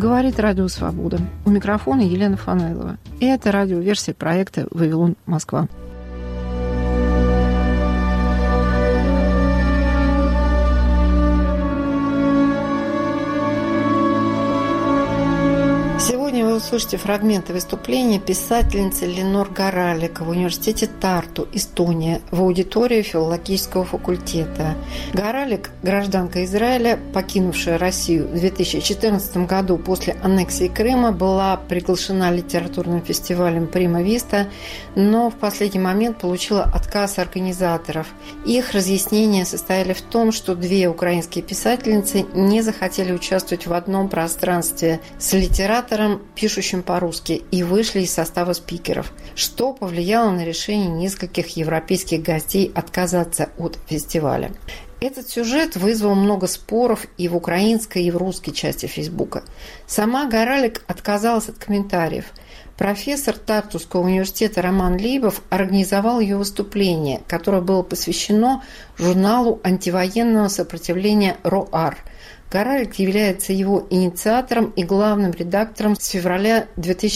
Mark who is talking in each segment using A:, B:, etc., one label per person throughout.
A: Говорит Радио Свобода. У микрофона Елена Фанайлова. И это радиоверсия проекта «Вавилон, Москва». Сегодня вы услышите фрагменты выступления писательницы Ленор Горалик в университете Тарту, Эстония, в аудитории филологического факультета. Горалик – гражданка Израиля, покинувшая Россию в 2014 году после аннексии Крыма, была приглашена литературным фестивалем «Прима Виста», но в последний момент получила отказ организаторов. Их разъяснения состояли в том, что две украинские писательницы не захотели участвовать в одном пространстве с литератором, пишущим по-русски, и вышли из состава спикеров, что повлияло на решение нескольких европейских гостей отказаться от фестиваля. Этот сюжет вызвал много споров и в украинской, и в русской части Фейсбука. Сама Горалик отказалась от комментариев. Профессор Тартуского университета Роман Лейбов организовал ее выступление, которое было посвящено журналу антивоенного сопротивления «Роар». Горалик является его инициатором и главным редактором с февраля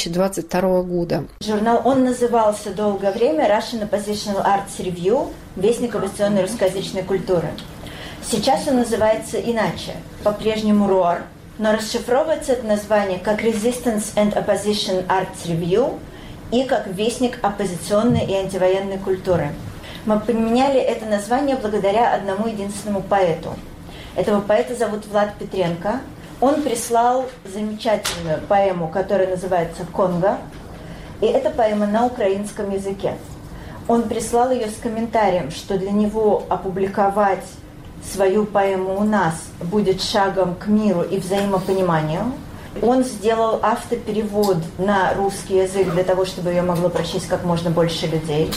A: 2022 года.
B: Журнал, он назывался долгое время Russian Oppositional Arts Review, вестник оппозиционной русскоязычной культуры. Сейчас он называется иначе, по-прежнему ROAR, но расшифровывается это название как Resistance and Opposition Arts Review и как вестник оппозиционной и антивоенной культуры. Мы поменяли это название благодаря одному единственному поэту. Этого поэта зовут Влад Петренко. Он прислал замечательную поэму, которая называется «Конго». И это поэма на украинском языке. Он прислал ее с комментарием, что для него опубликовать свою поэму у нас будет шагом к миру и взаимопониманию. Он сделал автоперевод на русский язык для того, чтобы ее могло прочесть как можно больше людей.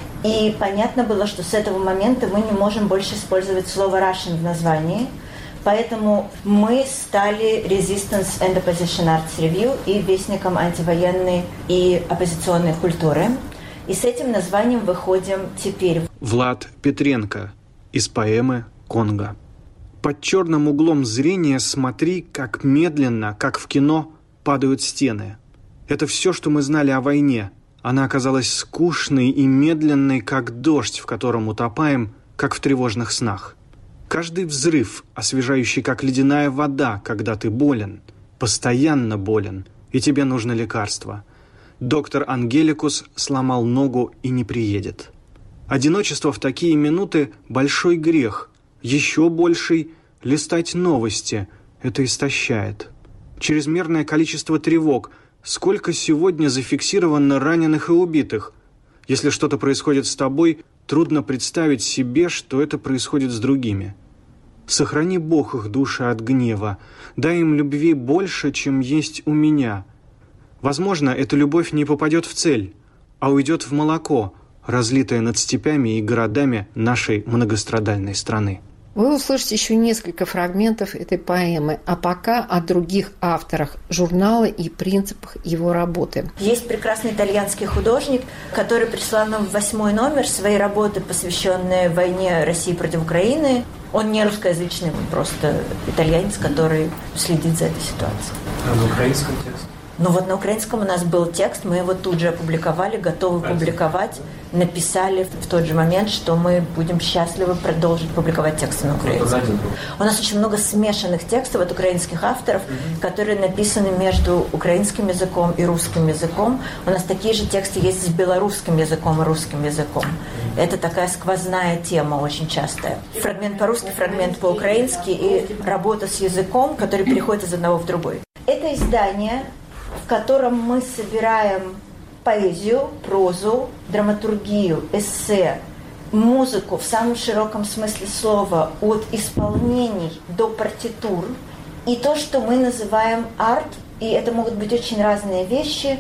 B: И понятно было, что с этого момента мы не можем больше использовать слово Russian в названии, поэтому мы стали Resistance and Opposition Arts Review и вестником антивоенной и оппозиционной культуры. И с этим названием выходим теперь.
C: Влад Петренко из поэмы «Конго». Под черным углом зрения смотри, как медленно, как в кино, падают стены. Это все, что мы знали о войне. Она оказалась скучной и медленной, как дождь, в котором утопаем, как в тревожных снах. Каждый взрыв, освежающий, как ледяная вода, когда ты болен, постоянно болен, и тебе нужно лекарство. Доктор Ангеликус сломал ногу и не приедет. Одиночество в такие минуты – большой грех. Еще больший – листать новости. Это истощает. Чрезмерное количество тревог – сколько сегодня зафиксировано раненых и убитых? Если что-то происходит с тобой, трудно представить себе, что это происходит с другими. Сохрани, Бог, их души от гнева. Дай им любви больше, чем есть у меня. Возможно, эта любовь не попадет в цель, а уйдет в молоко, разлитое над степями и городами нашей многострадальной страны.
A: Вы услышите еще несколько фрагментов этой поэмы, а пока о других авторах журнала и принципах его работы.
B: Есть прекрасный итальянский художник, который прислал нам в 8-й номер своей работы, посвященной войне России против Украины. Он не русскоязычный, он просто итальянец, который следит за этой ситуацией.
D: А на украинском тексте?
B: Ну вот на украинском у нас был текст, мы его тут же опубликовали, готовы публиковать. Написали в тот же момент, что мы будем счастливы продолжить публиковать тексты на украинском. У нас очень много смешанных текстов от украинских авторов, которые написаны между украинским языком и русским языком. У нас такие же тексты есть с белорусским языком и русским языком. Это такая сквозная тема очень частая. Фрагмент по-русски, фрагмент по-украински и работа с языком, который переходит из одного в другой. Это издание, в котором мы собираем поэзию, прозу, драматургию, эссе, музыку в самом широком смысле слова, от исполнений до партитур, и то, что мы называем арт, и это могут быть очень разные вещи,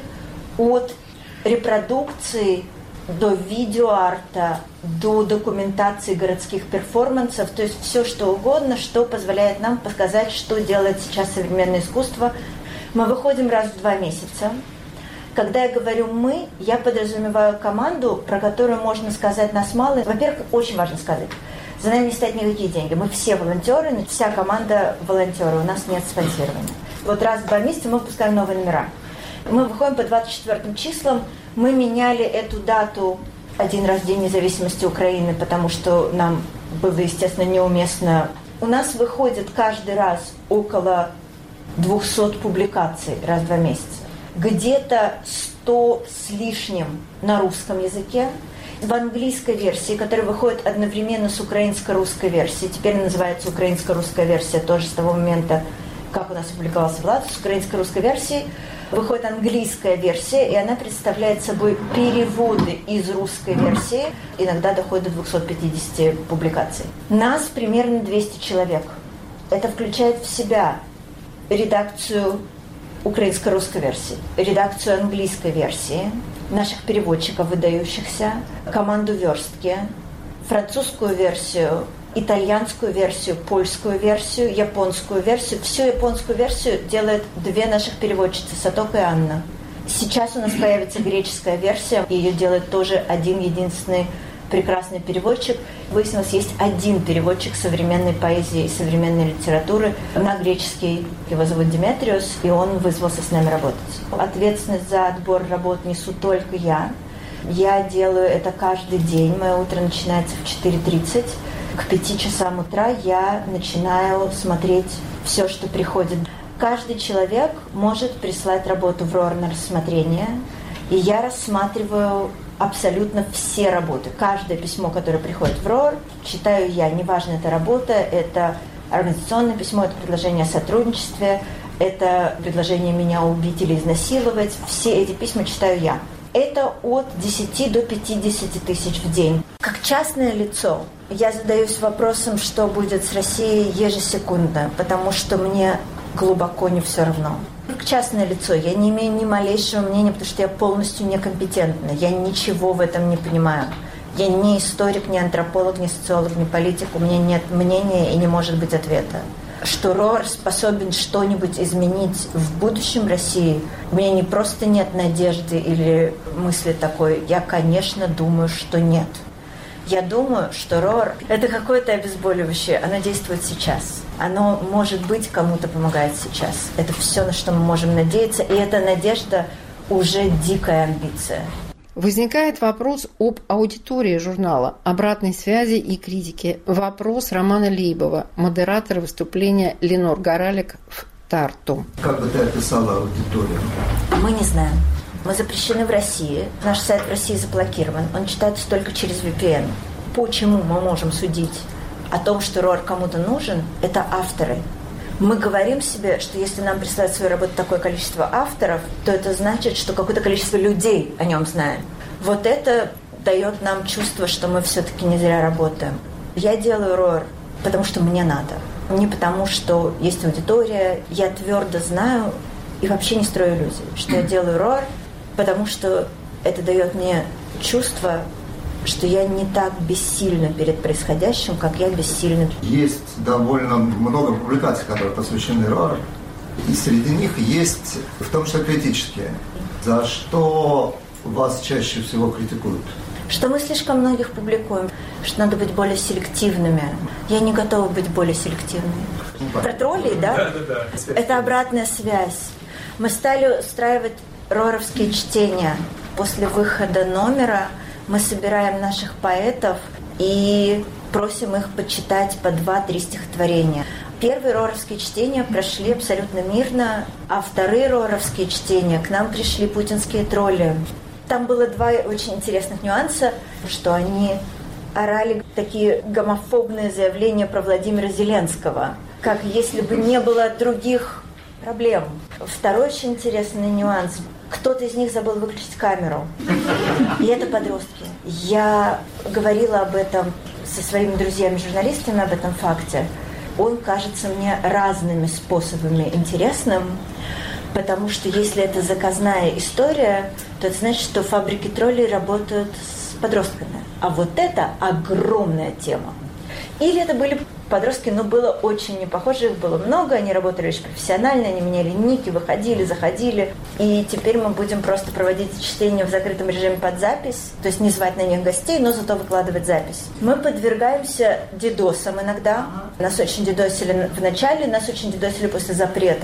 B: от репродукции до видеоарта, до документации городских перформансов, то есть все что угодно, что позволяет нам показать, что делает сейчас современное искусство. Мы выходим раз в 2 месяца. Когда я говорю «мы», я подразумеваю команду, про которую можно сказать нас мало. Во-первых, очень важно сказать, за нами не стоят никакие деньги. Мы все волонтеры, вся команда волонтеры, у нас нет спонсирования. Вот раз в 2 месяца мы выпускаем новые номера. Мы выходим по 24 числам. Мы меняли эту дату один раз в День независимости Украины, потому что нам было, естественно, неуместно. У нас выходит каждый раз около 200 публикаций раз в 2 месяца. Где-то 100 с лишним на русском языке. В английской версии, которая выходит одновременно с украинско-русской версией, теперь называется украинско-русская версия, тоже с того момента, как у нас опубликовался Влад, с украинско-русской версией, выходит английская версия, и она представляет собой переводы из русской версии, иногда доходит до 250 публикаций. Нас примерно 200 человек. Это включает в себя редакцию украинско-русской версии, редакцию английской версии, наших переводчиков выдающихся, команду верстки, французскую версию, итальянскую версию, польскую версию, японскую версию. Всю японскую версию делают 2 наших переводчицы, Сатока и Анна. Сейчас у нас появится греческая версия, ее делает тоже один единственный прекрасный переводчик. Выяснилось, есть один переводчик современной поэзии и современной литературы на греческий. Его зовут Диметриос, и он вызвался с нами работать. Ответственность за отбор работ несу только я. Я делаю это каждый день. Мое утро начинается в 4:30. К 5 часам утра я начинаю смотреть все, что приходит. Каждый человек может прислать работу в РОР на рассмотрение, и я рассматриваю абсолютно все работы. Каждое письмо, которое приходит в РОР, читаю я. Неважно, это работа, это организационное письмо, это предложение о сотрудничестве, это предложение меня убить или изнасиловать. Все эти письма читаю я. Это от 10 до 50 тысяч в день. Как частное лицо я задаюсь вопросом, что будет с Россией ежесекундно, потому что мне глубоко не все равно. Как частное лицо я не имею ни малейшего мнения, потому что я полностью некомпетентна. Я ничего в этом не понимаю. Я не историк, не антрополог, не социолог, не политик. У меня нет мнения и не может быть ответа. Что РОР способен что-нибудь изменить в будущем России, у меня не просто нет надежды или мысли такой. Я, конечно, думаю, что нет. Я думаю, что РОР – это какое-то обезболивающее. Оно действует сейчас. Оно, может быть, кому-то помогает сейчас. Это все, на что мы можем надеяться. И эта надежда уже дикая амбиция.
A: Возникает вопрос об аудитории журнала, обратной связи и критике. Вопрос Романа Лейбова, модератора выступления Ленор Горалик в Тарту.
D: Как бы ты описала аудиторию?
B: Мы не знаем. Мы запрещены в России. Наш сайт в России заблокирован. Он читается только через VPN. Почему мы можем судить о том, что РОР кому-то нужен? Это авторы. Мы говорим себе, что если нам присылают свою работу такое количество авторов, то это значит, что какое-то количество людей о нем знает. Вот это дает нам чувство, что мы все-таки не зря работаем. Я делаю РОР, потому что мне надо. Не потому, что есть аудитория. Я твердо знаю и вообще не строю иллюзий, что я делаю РОР, потому что это дает мне чувство, что я не так бессильна перед происходящим, как я бессильна.
D: Есть довольно много публикаций, которые посвящены РОР, и среди них есть, в том числе, критические. За что вас чаще всего критикуют?
B: Что мы слишком многих публикуем, что надо быть более селективными. Я не готова быть более селективной. Про троллей, да? Да. Это обратная связь. Мы стали устраивать роровские чтения. После выхода номера мы собираем наших поэтов и просим их почитать по 2-3 стихотворения. Первые роровские чтения прошли абсолютно мирно, а вторые роровские чтения к нам пришли путинские тролли. Там было 2 очень интересных нюанса, что они орали такие гомофобные заявления про Владимира Зеленского, как если бы не было других проблем. Второй очень интересный нюанс. Кто-то из них забыл выключить камеру. И это подростки. Я говорила об этом со своими друзьями-журналистами, об этом факте. Он кажется мне разными способами интересным, потому что если это заказная история, то это значит, что фабрики троллей работают с подростками. А вот это огромная тема. Или это были подростки, но было очень не похоже, их было много, они работали очень профессионально, они меняли ники, выходили, заходили. И теперь мы будем просто проводить чтение в закрытом режиме под запись, то есть не звать на них гостей, но зато выкладывать запись. Мы подвергаемся дидосам иногда. Нас очень дидосили в начале, нас очень дидосили после запрета.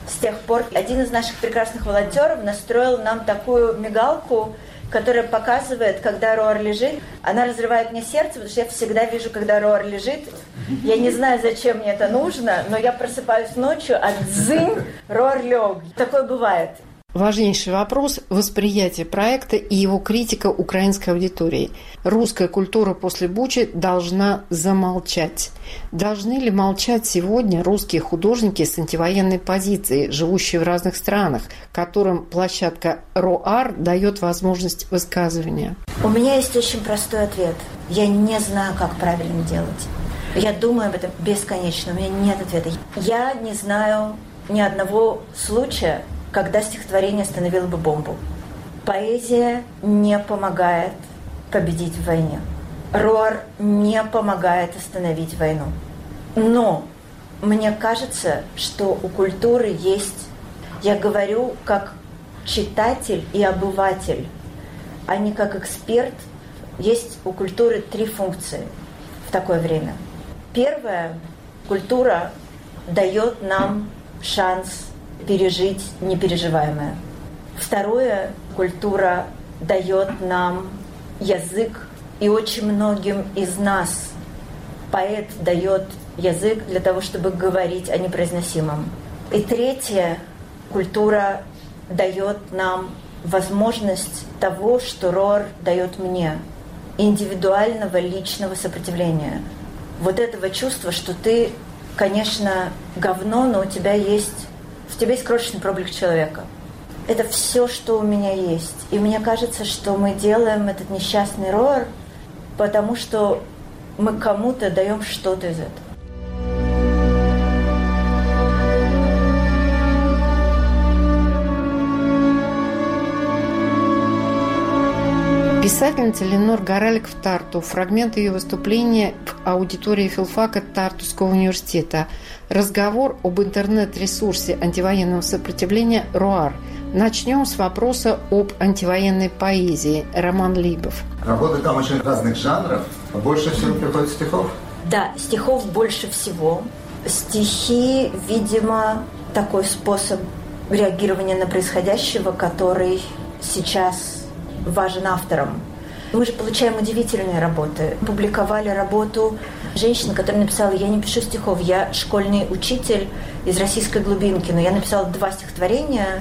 B: С тех пор один из наших прекрасных волонтеров настроил нам такую мигалку, которая показывает, когда Роар лежит. Она разрывает мне сердце, потому что я всегда вижу, когда Роар лежит. Я не знаю, зачем мне это нужно, но я просыпаюсь ночью, а дзынь, Роар лег. Такое бывает.
A: Важнейший вопрос – восприятие проекта и его критика украинской аудитории. Русская культура после Бучи должна замолчать. Должны ли молчать сегодня русские художники с антивоенной позицией, живущие в разных странах, которым площадка РОАР дает возможность высказывания?
B: У меня есть очень простой ответ. Я не знаю, как правильно делать. Я думаю об этом бесконечно, у меня нет ответа. Я не знаю ни одного случая, когда стихотворение остановило бы бомбу. Поэзия не помогает победить в войне. РОАР не помогает остановить войну. Но мне кажется, что у культуры есть, я говорю как читатель и обыватель, а не как эксперт, есть у культуры 3 функции в такое время. Первая, культура дает нам шанс пережить непереживаемое. Второе, культура дает нам язык, и очень многим из нас поэт дает язык для того, чтобы говорить о непроизносимом. И третье, культура дает нам возможность того, что РОАР дает мне, индивидуального личного сопротивления. Вот этого чувства, что ты, конечно, говно, но в тебя есть крошечный проблеск человека. Это все, что у меня есть. И мне кажется, что мы делаем этот несчастный РОАР, потому что мы кому-то даем что-то из этого.
A: Писательница Ленор Горалик в Тарту. Фрагмент ее выступления в аудитории филфака Тартуского университета. Разговор об интернет-ресурсе антивоенного сопротивления РОАР. Начнем с вопроса об антивоенной поэзии. Роман Либов.
D: Работы там очень разных жанров. Больше всего приходит стихов?
B: Да, стихов больше всего. Стихи, видимо, такой способ реагирования на происходящего, который сейчас важен авторам. Мы же получаем удивительные работы. Публиковали работу женщины, которая написала: «Я не пишу стихов, я школьный учитель из российской глубинки, но я написала 2 стихотворения,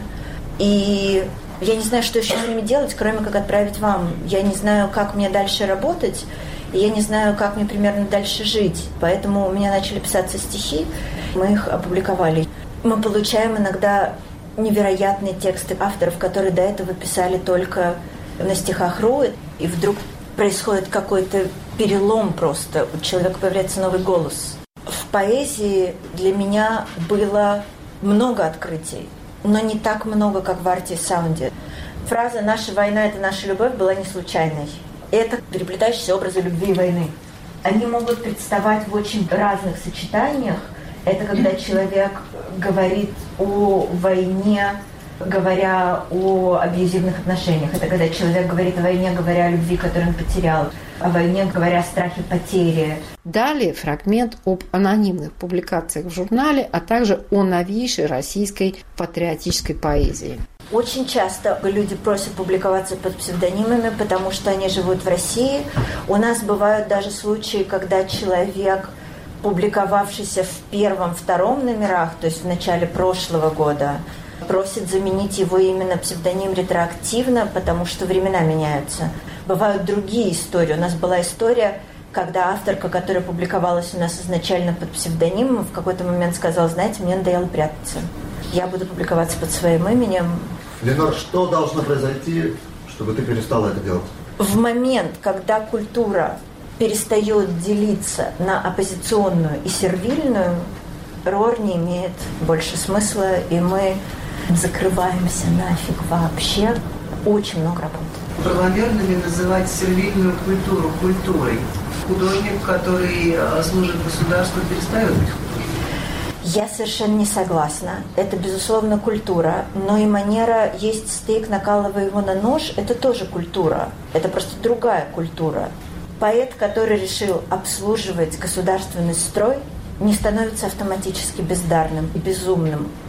B: и я не знаю, что еще с ними делать, кроме как отправить вам. Я не знаю, как мне дальше работать, и я не знаю, как мне примерно дальше жить. Поэтому у меня начали писаться стихи, мы их опубликовали». Мы получаем иногда невероятные тексты авторов, которые до этого писали только на стихах.ру, и вдруг происходит какой-то перелом просто, у человека появляется новый голос. В поэзии для меня было много открытий, но не так много, как в арте и саунде. Фраза «наша война – это наша любовь» была не случайной. Это переплетающиеся образы любви и войны. Они могут представать в очень разных сочетаниях. Это когда человек говорит о войне, говоря о абьюзивных отношениях. Это когда человек говорит о войне, говоря о любви, которую он потерял. О войне, говоря о страхе потери.
A: Далее фрагмент об анонимных публикациях в журнале, а также о новейшей российской патриотической поэзии.
B: Очень часто люди просят публиковаться под псевдонимами, потому что они живут в России. У нас бывают даже случаи, когда человек, публиковавшийся в 1-2 номерах, то есть в начале прошлого года, просит заменить его именно псевдоним ретроактивно, потому что времена меняются. Бывают другие истории. У нас была история, когда авторка, которая публиковалась у нас изначально под псевдонимом, в какой-то момент сказала: знаете, мне надоело прятаться. Я буду публиковаться под своим именем.
D: Ленор, что должно произойти, чтобы ты перестала это делать?
B: В момент, когда культура перестает делиться на оппозиционную и сервильную, РОАР не имеет больше смысла, и мы закрываемся нафиг вообще. Очень много работы.
E: Правомерно ли называть сервильную культуру культурой? Художник, который служит государству, перестает быть художником?
B: Я совершенно не согласна. Это, безусловно, культура. Но и манера есть стейк, накалывая его на нож, это тоже культура. Это просто другая культура. Поэт, который решил обслуживать государственный строй, не становится автоматически бездарным и безумным.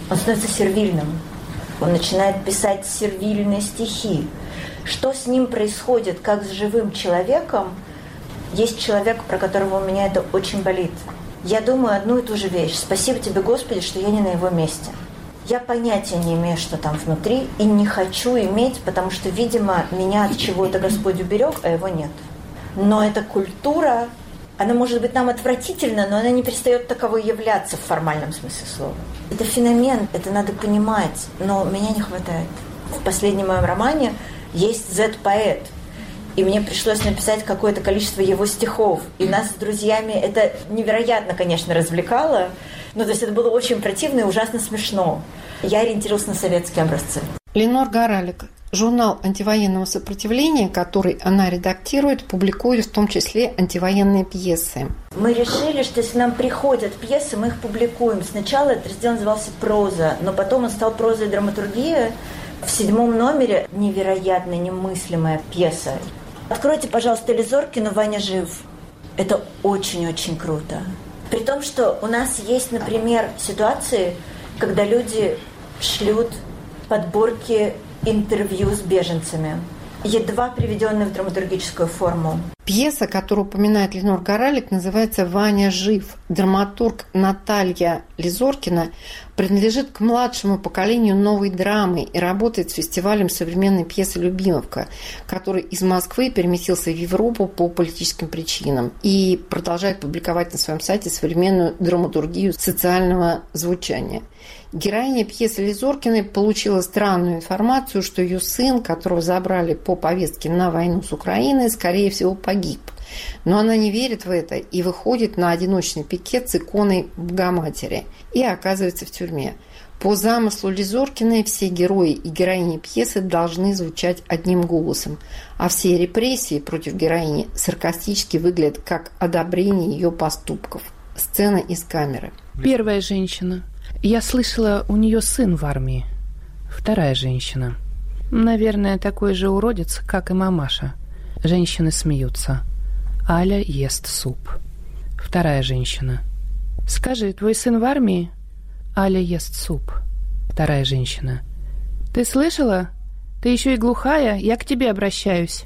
B: Он становится сервильным. Он начинает писать сервильные стихи. Что с ним происходит, как с живым человеком? Есть человек, про которого у меня это очень болит. Я думаю одну и ту же вещь. Спасибо тебе, Господи, что я не на его месте. Я понятия не имею, что там внутри, и не хочу иметь, потому что, видимо, меня от чего-то Господь уберег, а его нет. Но эта культура, она может быть нам отвратительна, но она не перестает таковой являться в формальном смысле слова. Это феномен, это надо понимать, но меня не хватает. В последнем моем романе есть Z-поэт, и мне пришлось написать какое-то количество его стихов. И нас с друзьями это невероятно, конечно, развлекало. Ну, то есть это было очень противно и ужасно смешно. Я ориентировалась на советские образцы.
A: Ленор Горалик. Журнал антивоенного сопротивления, который она редактирует, публикует в том числе антивоенные пьесы.
B: Мы решили, что если нам приходят пьесы, мы их публикуем. Сначала этот раздел назывался «Проза», но потом он стал «Проза и драматургия». В 7 номере невероятно немыслимая пьеса. Откройте, пожалуйста, Лизоркину «Ваня жив». Это очень-очень круто. При том, что у нас есть, например, ситуации, когда люди шлют подборки интервью с беженцами, едва приведенные в драматургическую форму.
A: Пьеса, которую упоминает Ленор Горалик, называется «Ваня жив». Драматург Наталья Лизоркина принадлежит к младшему поколению новой драмы и работает с фестивалем современной пьесы «Любимовка», который из Москвы переместился в Европу по политическим причинам и продолжает публиковать на своем сайте современную драматургию социального звучания. Героиня пьесы Лизоркиной получила странную информацию, что ее сын, которого забрали по повестке на войну с Украиной, скорее всего, погиб. Но она не верит в это и выходит на одиночный пикет с иконой Богоматери и оказывается в тюрьме. По замыслу Лизоркиной все герои и героини пьесы должны звучать одним голосом, а все репрессии против героини саркастически выглядят как одобрение ее поступков. Сцена из камеры.
F: Первая женщина. Я слышала, у нее сын в армии. Вторая женщина. Наверное, такой же уродец, как и мамаша. Женщины смеются. Аля ест суп. Вторая женщина. Скажи, твой сын в армии? Аля ест суп. Вторая женщина. Ты слышала? Ты еще и глухая, я к тебе обращаюсь.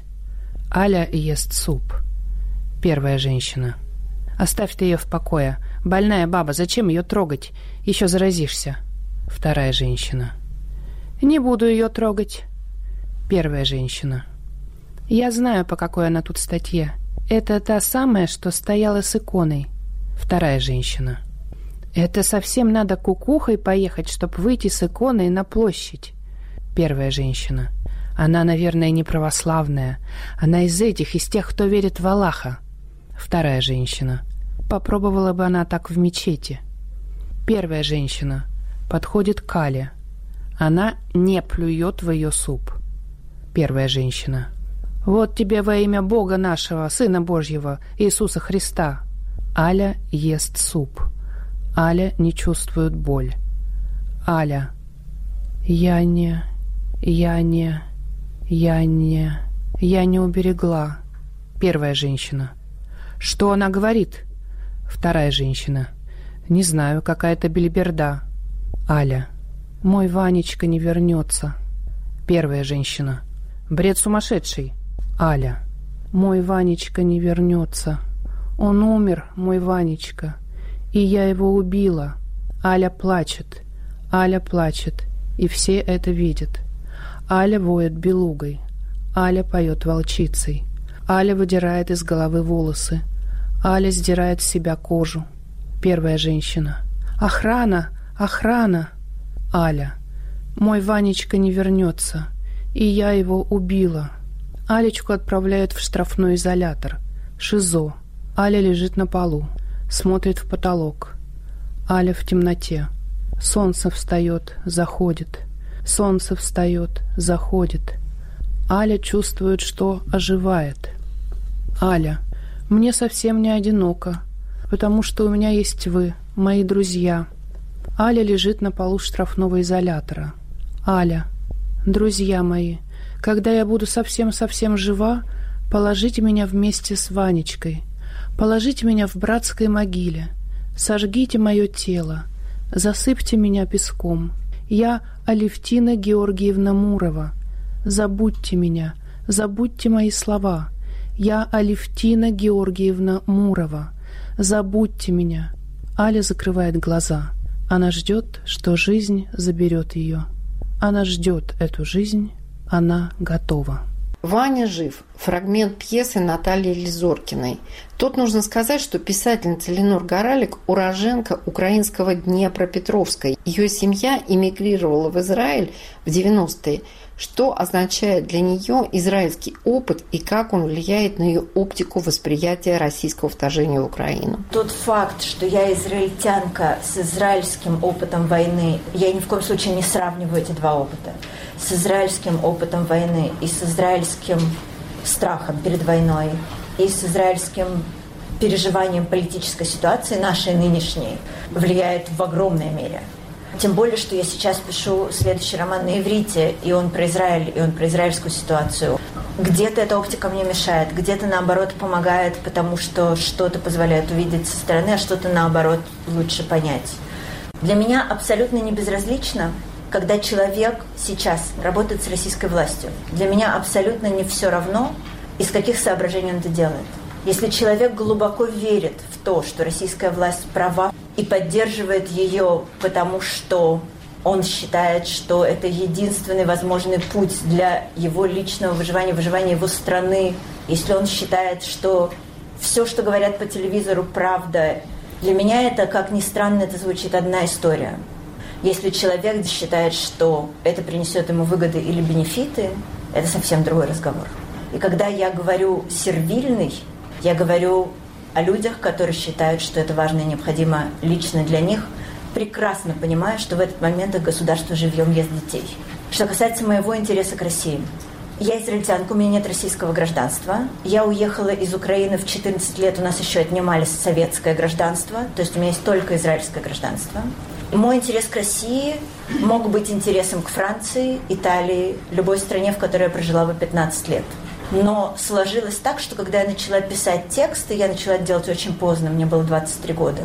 F: Аля ест суп. Первая женщина. Оставь ты ее в покое. Больная баба, зачем ее трогать? Еще заразишься. Вторая женщина. Не буду ее трогать. Первая женщина. Я знаю, по какой она тут статье. Это та самая, что стояла с иконой. Вторая женщина. Это совсем надо кукухой поехать, чтобы выйти с иконой на площадь. Первая женщина. Она, наверное, не православная. Она из тех, кто верит в Аллаха. Вторая женщина. Попробовала бы она так в мечети. Первая женщина. Подходит к Але. Она не плюет в ее суп. Первая женщина. Вот тебе во имя Бога нашего, Сына Божьего, Иисуса Христа. Аля ест суп. Аля не чувствует боль. Аля. Я не уберегла. Первая женщина. Что она говорит? Вторая женщина. Не знаю, какая-то белиберда. Аля. Мой Ванечка не вернется. Первая женщина. Бред сумасшедший. Аля. Мой Ванечка не вернется. Он умер, мой Ванечка. И я его убила. Аля плачет. Аля плачет. И все это видят. Аля воет белугой. Аля поет волчицей. Аля выдирает из головы волосы. Аля сдирает с себя кожу. Первая женщина. Охрана! Охрана! Аля. Мой Ванечка не вернется. И я его убила. Алечку отправляют в штрафной изолятор. ШИЗО. Аля лежит на полу. Смотрит в потолок. Аля в темноте. Солнце встает, заходит. Солнце встает, заходит. Аля чувствует, что оживает. Аля. Мне совсем не одиноко, потому что у меня есть вы, мои друзья. Аля лежит на полу штрафного изолятора. Аля. Друзья мои, когда я буду совсем-совсем жива, положите меня вместе с Ванечкой. Положите меня в братской могиле. Сожгите мое тело. засыпьте меня песком. Я Алевтина Георгиевна Мурова. Забудьте меня, забудьте мои слова. Я Алевтина Георгиевна Мурова. Забудьте меня. Аля закрывает глаза. Она ждет, что жизнь заберет ее. Она ждет эту жизнь. Она готова.
A: «Ваня жив» – фрагмент пьесы Натальи Лизоркиной. Тут нужно сказать, что писательница Ленор Горалик – уроженка украинского Днепропетровска. Ее семья эмигрировала в Израиль в 90-е. Что означает для нее израильский опыт и как он влияет на ее оптику восприятия российского вторжения в Украину?
B: Тот факт, что я израильтянка с израильским опытом войны, я ни в коем случае не сравниваю эти два опыта, с израильским опытом войны и с израильским страхом перед войной, и с израильским переживанием политической ситуации, нашей нынешней, влияет в огромной мере. Тем более, что я сейчас пишу следующий роман на иврите, и он про Израиль, и он про израильскую ситуацию. Где-то эта оптика мне мешает, где-то, наоборот, помогает, потому что что-то позволяет увидеть со стороны, а что-то, наоборот, лучше понять. Для меня абсолютно не безразлично, когда человек сейчас работает с российской властью. Для меня абсолютно не все равно, из каких соображений он это делает. Если человек глубоко верит в то, что российская власть права и поддерживает ее, потому что он считает, что это единственный возможный путь для его личного выживания, выживания его страны, если он считает, что все, что говорят по телевизору, правда, для меня это, как ни странно, это звучит одна история. Если человек считает, что это принесет ему выгоды или бенефиты, это совсем другой разговор. И когда я говорю «сервильный», я говорю о людях, которые считают, что это важно и необходимо лично для них, прекрасно понимая, что в этот момент их государство живьем ест детей. Что касается моего интереса к России. Я израильтянка, у меня нет российского гражданства. Я уехала из Украины в 14 лет, у нас еще отнимали советское гражданство, то есть у меня есть только израильское гражданство. И мой интерес к России мог быть интересом к Франции, Италии, любой стране, в которой я прожила бы 15 лет. Но сложилось так, что когда я начала писать тексты, я начала это делать очень поздно, мне было 23 года.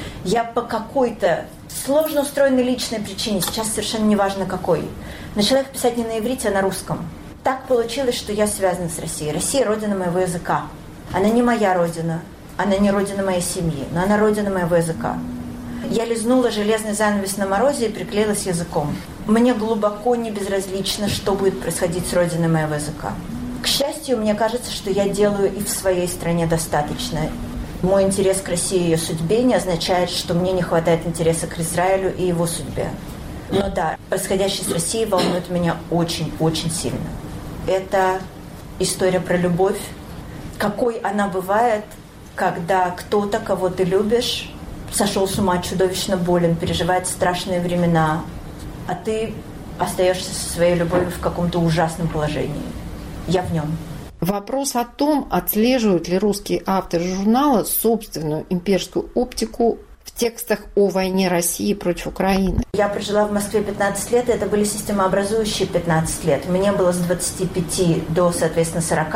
B: Я по какой-то сложно устроенной личной причине, сейчас совершенно не важно какой, начала их писать не на иврите, а на русском. Так получилось, что я связана с Россией. Россия – родина моего языка. Она не моя родина, она не родина моей семьи, но она родина моего языка. Я лизнула железный занавес на морозе и приклеилась языком. Мне глубоко не безразлично, что будет происходить с родиной моего языка. К счастью, мне кажется, что я делаю и в своей стране достаточно. Мой интерес к России и ее судьбе не означает, что мне не хватает интереса к Израилю и его судьбе. Но да, происходящее с Россией волнует меня очень-очень сильно. Это история про любовь. Какой она бывает, когда кто-то, кого ты любишь, сошел с ума, чудовищно болен, переживает страшные времена, а ты остаешься со своей любовью в каком-то ужасном положении. Я в нем.
A: Вопрос о том, отслеживают ли русские авторы журнала собственную имперскую оптику в текстах о войне России против Украины.
B: Я прожила в Москве 15 лет, и это были системообразующие 15 лет. Мне было с 25 до, соответственно, 40,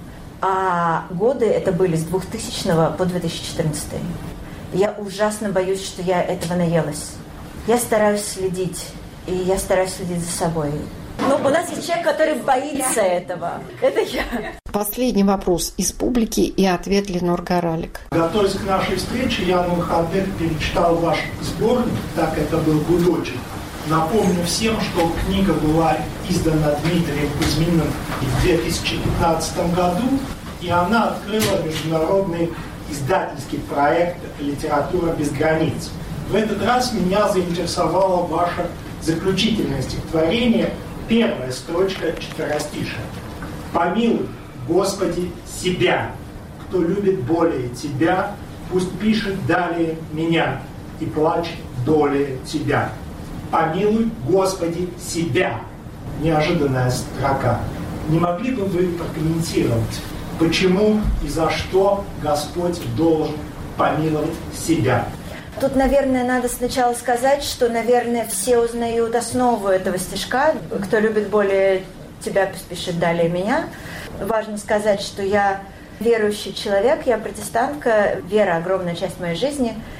B: а годы это были с 2000 по 2014. Я ужасно боюсь, что я этого наелась. Я стараюсь следить, и я стараюсь следить за собой. Но у нас есть человек, который боится этого. Это я.
A: Последний вопрос из публики и ответ Ленор Горалик.
G: Готовясь к нашей встрече, я на выходных перечитал ваш сборник, так это был «Гудочек». Напомню всем, что книга была издана Дмитрием Кузьминым в 2015 году, и она открыла международный издательский проект «Литература без границ». В этот раз меня заинтересовало ваше заключительное стихотворение, первая строчка четверостишия. «Помилуй, Господи, себя, кто любит более Тебя, пусть пишет далее меня и плачет долее Тебя. Помилуй, Господи, себя». Неожиданная строка. Не могли бы вы прокомментировать, почему и за что Господь должен помиловать себя?
B: Тут, наверное, надо сначала сказать, что, наверное, все узнают основу этого стишка. Кто любит более тебя, пусть пишет далее меня. Важно сказать, что я верующий человек, я протестантка, вера – огромная часть моей жизни.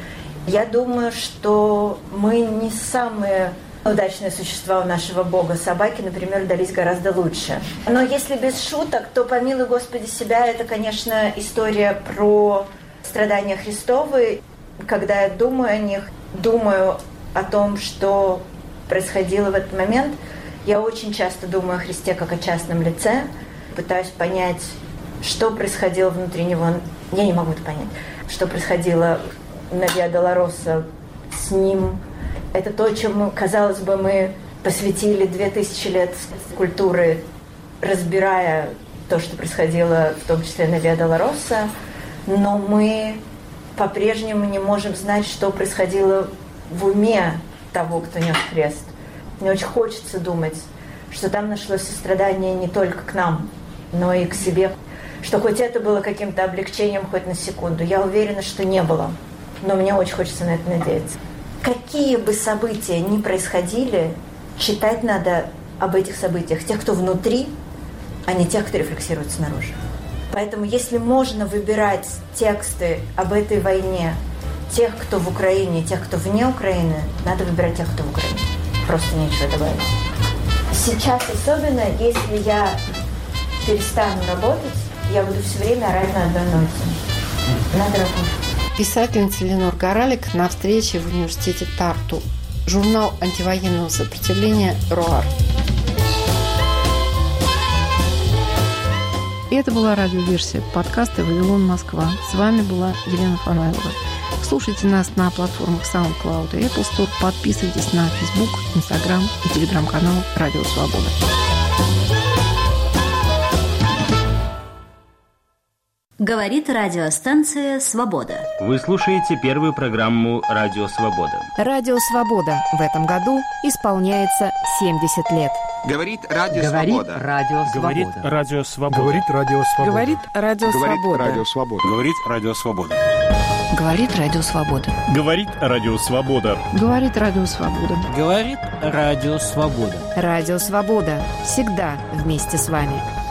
B: Я думаю, что мы не самые удачные существа у нашего Бога. Собаки, например, дались гораздо лучше. Но если без шуток, то «Помилуй, Господи, себя» — это, конечно, история про страдания Христовы. Когда я думаю о них, думаю о том, что происходило в этот момент, я очень часто думаю о Христе как о частном лице, пытаюсь понять, что происходило внутри него. Я не могу это понять. Что происходило на Виа Долороса с ним. Это то, чему, казалось бы, мы посвятили 2000 лет культуры, разбирая то, что происходило, в том числе на Виа Долороса, но мы по-прежнему не можем знать, что происходило в уме того, кто нес крест. Мне очень хочется думать, что там нашлось сострадание не только к нам, но и к себе. Что хоть это было каким-то облегчением хоть на секунду. Я уверена, что не было. Но мне очень хочется на это надеяться. Какие бы события ни происходили, читать надо об этих событиях тех, кто внутри, а не тех, кто рефлексирует снаружи. Поэтому если можно выбирать тексты об этой войне тех, кто в Украине, тех, кто вне Украины, надо выбирать тех, кто в Украине. Просто нечего добавить. Сейчас особенно, если я перестану работать, я буду все время орать на одной ноте. Надо работать.
A: Писательница Ленор Горалик на встрече в университете Тарту. Журнал антивоенного сопротивления «Роар». И это была радиоверсия подкаста «Вавилон, Москва». С вами была Елена Фанайлова. Слушайте нас на платформах SoundCloud и Apple Store. Подписывайтесь на Facebook, Instagram и телеграм-канал «Радио Свобода».
H: Говорит радиостанция «Свобода».
I: Вы слушаете первую программу «Радио Свобода».
J: «Радио Свобода» в этом году исполняется 70 лет.
K: Говорит Радио Свобода.
L: Говорит Радио Свобода.
M: Говорит Радио Свобода.
J: Говорит Радио Свобода.
M: Говорит Радио Свобода.
J: Говорит Радио Свобода.
L: Говорит Радио Свобода.
J: Говорит Радио Свобода.
N: Говорит Радио Свобода.
J: Радио Свобода. Всегда вместе с вами.